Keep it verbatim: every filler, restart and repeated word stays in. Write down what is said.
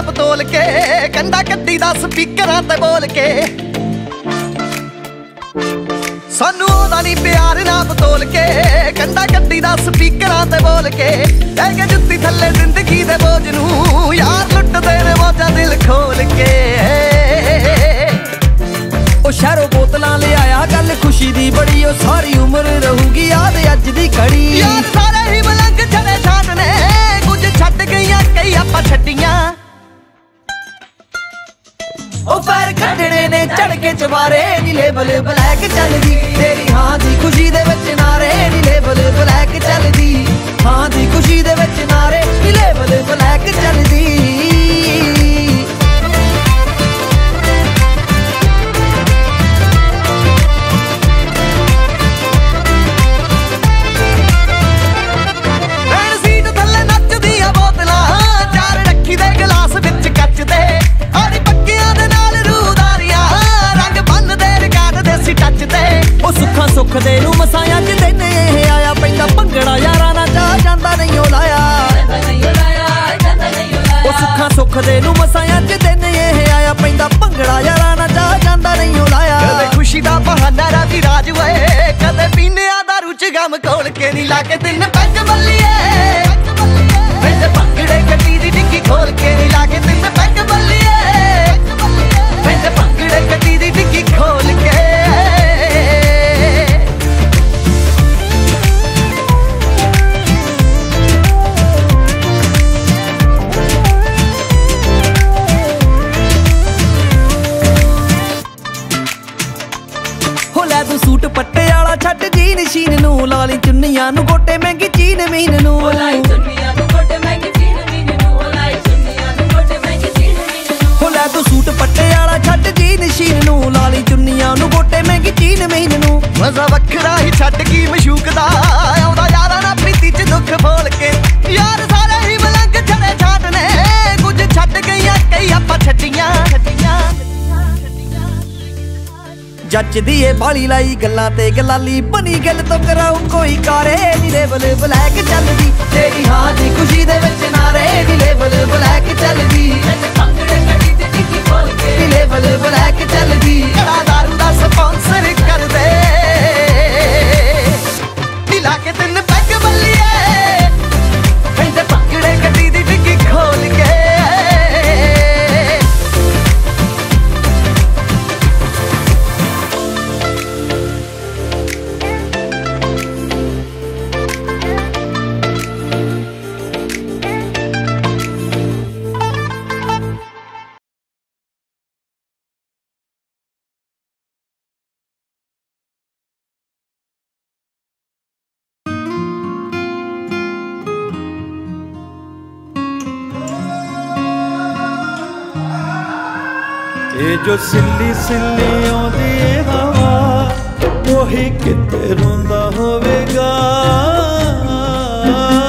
नाप तोल के कंधा कट्टी दा स्पीकरां ते बोल के सानू ओदा नी प्यार नाप तोल के कंधा कट्टी दा स्पीकरां ते बोल के लेके जुत्ती थल्ले जिंदगी दे बोझ नू यार लुटदे ने मौजां दिल खोल के ओ शहरों बोतलां ले आया गल खुशी दी बड़ी ओ सारी उम्र रहूगी याद अज दी घड़ी यार सारे ही मलंग छड़े छाट ने कुछ छड्ड गईयां कई आपां छड्डियां ओ पैर खड़ने ने चढ़ के चवारे नी लेबल ब्लैक चलदी तेरी हां दी खुशी दे विच नारे नी लेबल ब्लैक चलदी हां दी खुशी दे विच नारे नी लेबल ब्लैक चलदी सुख दे नू मसाया च दिन ये आया पैंदा भंगड़ा यारा ना जा जांदा नहीं ओ लाया ओ सुखा सुख दे नू मसाया च दिन ये आया पैंदा भंगड़ा यारा ना जा जांदा नहीं ओ लाया कदे खुशी दा बहाना राती राज वे कदे पीने आ दारू च गम खोल के नी लाके दिन पैग बल्लिए पैंदे भंगड़े गड्डी दी डिग्गी खोल के नी लाके दिन पैग बल्लिए पैंदे भंगड़े गड्डी दी डिग्गी खोल के तू सूट पट्टे आला छड्ड जीन शीन नू लाली चुन्नियां नू गोटे महंगी चीन मीन नू लाई चुन्नियां नू गोटे महंगी चीन मीन नू लाई चुन्नियां नू गोटे महंगी चीन मीन नू हो लै तू सूट पट्टे आला छड्ड जीन शीन नू लाली चुन्नियां नू गोटे महंगी चीन मीन नू मजा वखरा ही छड्ड की मशूक दा आउंदा यारा ना प्रीति च दुख बोल के यार सारे ही मलंग छड़े छाट ने कुछ छड्ड गईयां कई आपां छड्डियां छड्डियां जचदी ए बाली लाई गल्लां ते गलाली बनी गल तो कराऊं कोई कारे नी लेबल ब्लैक चलदी तेरी हां दी खुशी दे विच नारे नी लेबल ब्लैक चलदी भंगड़े गड्डी ते डिग्गी खोल के नी लेबल ब्लैक चलदी कड़ा दारू दा स्पॉन्सर कर दे दिला के दिन पैग बल्लिए पैंदे भंगड़े गड्डी दी डिग्गी खोल के ये जो सिल्ली सिल्ली आउंदी हवा ओही किते रोंदा होवेगा